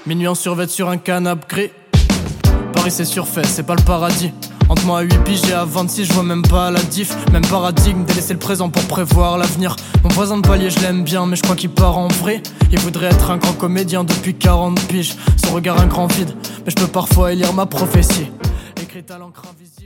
Minuit en survêt sur un canapé gris. Paris c'est surfait, c'est pas le paradis. Entre moi à 8 piges et à 26, je vois même pas la diff. Même paradigme, délaisser le présent pour prévoir l'avenir. Mon voisin de palier je l'aime bien, mais je crois qu'il part en vrille. Il voudrait être un grand comédien depuis 40 piges. Son regard un grand vide, mais je peux parfois élire ma prophétie écrite à l'encre invisible.